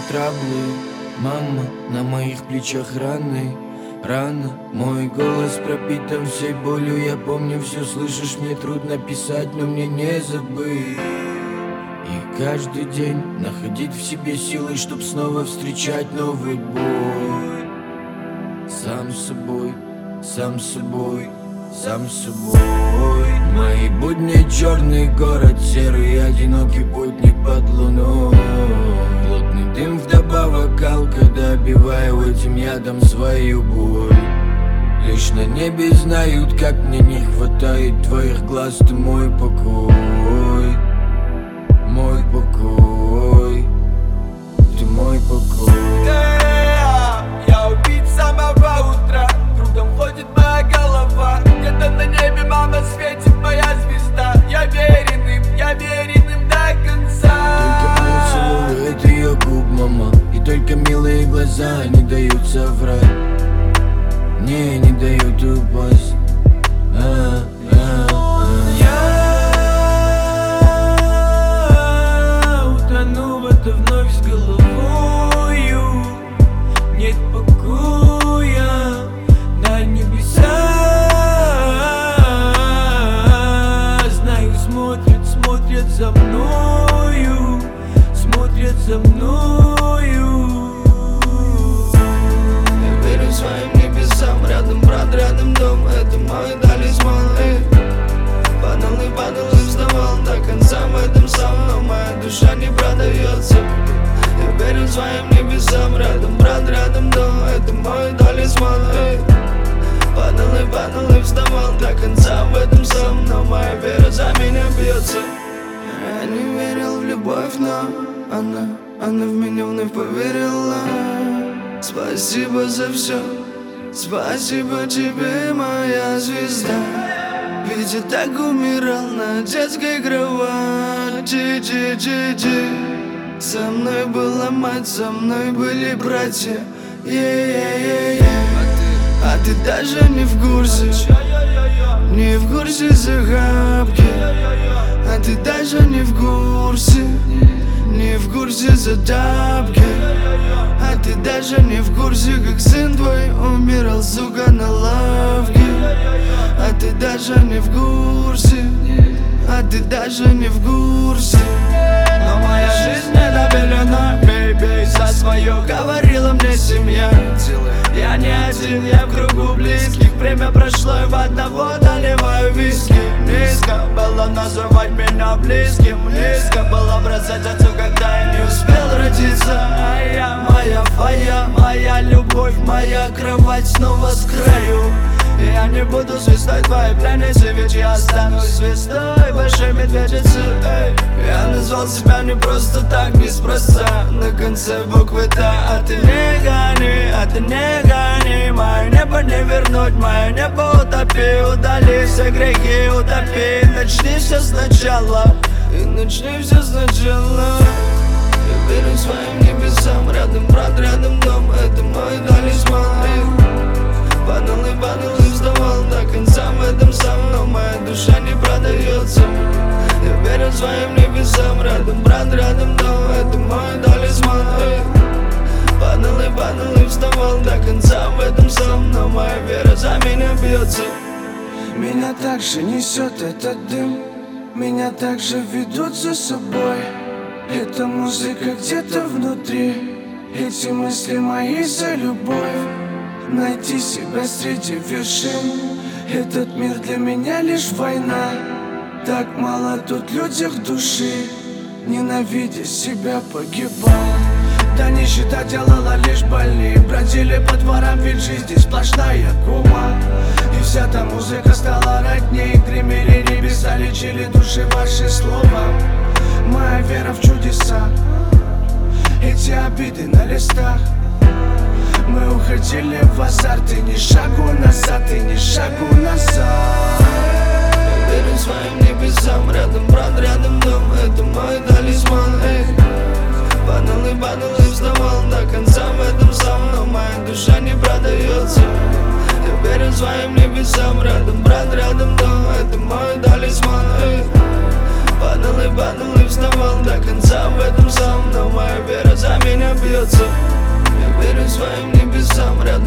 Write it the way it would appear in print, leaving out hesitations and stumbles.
траблы. Мама, на моих плечах раны. Рано, мой голос пропитан всей болью. Я помню все, слышишь, мне трудно писать, но мне не забыть. И каждый день находить в себе силы, чтоб снова встречать новый бой. Сам с собой, сам с собой, сам с собой. Мои будни черный город, серый одинокий путник под луной. Плотный дым вдобавок алка, добиваю этим ядом свою боль. Лишь на небе знают, как мне не хватает твоих глаз. Ты мой покой, мой покой, ты мой покой. Я убит с самого утра, кругом ходит моя голова. Где-то на небе мама светит, моя звезда. Я верен им до конца. Только целует ее губ, мама, и только милые глаза не дают соврать. Не дают упасть. Я утону в это вновь с головою. Нет покоя на небеса. Знаю, смотрят за мною, смотрят за мною. Я верю своим небесам, рядом брат, рядом дом. Это мой талисман, падал и вставал до конца в этом сам. Но моя душа не продается. Я верю своим небесам, рядом брат, рядом дом. Это мой талисман, падал и вставал до конца в этом сам. Но моя вера за меня бьется. Я не верил в любовь, но она в меня вновь поверила. Спасибо за все, спасибо тебе, моя звезда. Ведь я так умирал на детской кровати. Со мной была мать, со мной были братья. А ты даже не в курсе, не в курсе загадки. А ты даже не в курсе, не в курсе задавки. А ты даже не в курсе, как сын твой умирал, сука, на лавке. А ты даже не в курсе, а ты даже не в курсе. Но моя жизнь не добелена, бей за свое, говорила мне семья. Я не один, я в кругу близких. Время прошло, и в одного доливаю виски. Низко было называть меня близким, низко было бросать отцу, когда я не успел родиться. А я, моя фая, моя любовь, моя кровать снова с краю. Я не буду звездой твоей пленницы, ведь я останусь звездой большой медведицы. Я назвал себя не просто так, неспроста. На конце буквы Т. А ты не гони, мое небо не вернуть, мое небо утопи. Удали все грехи, утопи. Начни все сначала, и начни все сначала. Я верю своим небесам, рядом брат, рядом дом. Это мой талисман. Падал и вставал до конца в этом сам. Но моя душа не продается. Я верю своим небесам, рядом брат, рядом дом. Это мой талисман. Падал и вставал до конца в этом сам. Но моя вера за меня бьется. Меня также несет этот дым, меня также ведут за собой. Эта музыка где-то внутри, эти мысли мои за любовь. Найти себя среди вершин, этот мир для меня лишь война. Так мало тут людях души, ненавидя себя погибал. Да нищета делала лишь больнее, бродили по дворам, ведь жизнь здесь сплошная кума. И вся та музыка стала родней, гремели небеса, лечили души ваши слова. Моя вера в чудеса, эти обиды на листах. Мы уходили в азарт, и ни шагу назад, и ни шагу назад. Я верю своим небесам, рядом брат, рядом дом. Это мой талисман, падал и вставал до конца в этом сам. Но моя душа не продается. Я верю своим небесам, рядом брат, рядом дом. Это мой талисман, падал и вставал до конца в этом сам. Но моя вера за меня бьется. Я верю своим небесам, рядом